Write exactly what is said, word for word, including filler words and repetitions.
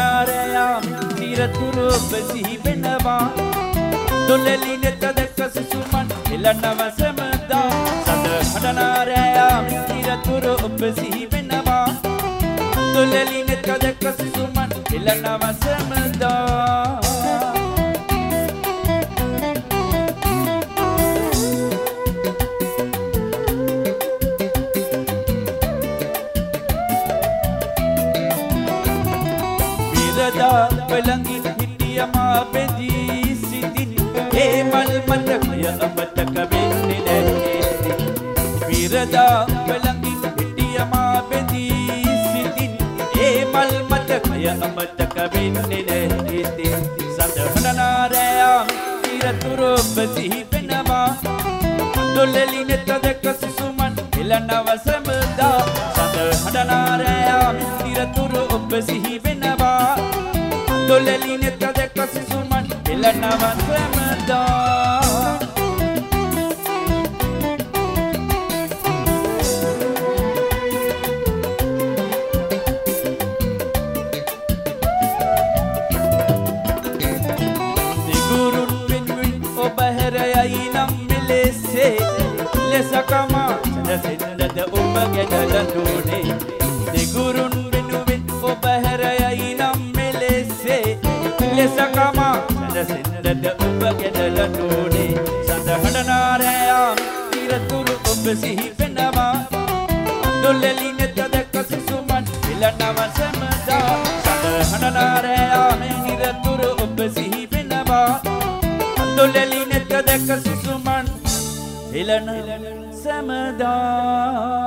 හඬනාරයාම නිරතුරු ඔබ සිහි වෙනවා දොළෙලි නෙත දැක සුසුමන් එළනව සැමදා සඳ හඬනාරයාම නිරතුරු ඔබ සිහි වෙනවා දොළෙලි නෙත දැක සුසුමන් එළනව සැමදා පළඟින් හිටියමා බෙදී සිටින් ඒ මල් මතකය අමතක වෙන්නේ නැත්තේ විරදා පළඟින් හිටියමා බෙදී සිටින් ඒ මල් මතකය අමතක වෙන්නේ නැත්තේ සඳ හඬනාරයාම නිරතුරු ඔබ සිහි වෙනවා දොළෙලි නෙත දැක සුසුමන් එළනව සැමදා සඳ හඬනාරයාම නිරතුරු ඔබ සිහි වෙනවා දොළෙලි නෙත දැක සුසුමන් එළනව සැමදා දෙගුරුන් වෙනුවෙන් ඔබ හැරයයි නම් මෙලෙසේ ලෙසකමා සැනසෙන්නද ඔබ ගැන ලඳුනේ දෙගුරුන් වෙනුවෙන් ඔබ හැරයයි නම් ලෙසකමා සැනසෙන්නද ඔබ ගැන ලඳුනේ සඳ හඬනාරයාම නිරතුරු ඔබ සිහි වෙනවා දොළෙලි නෙත දැක සුසුමන් එළනව සැමදා සඳ හඬනාරයාම නිරතුරු ඔබ සිහි වෙනවා දොළෙලි නෙත දැක සුසුමන් එළනව සැමදා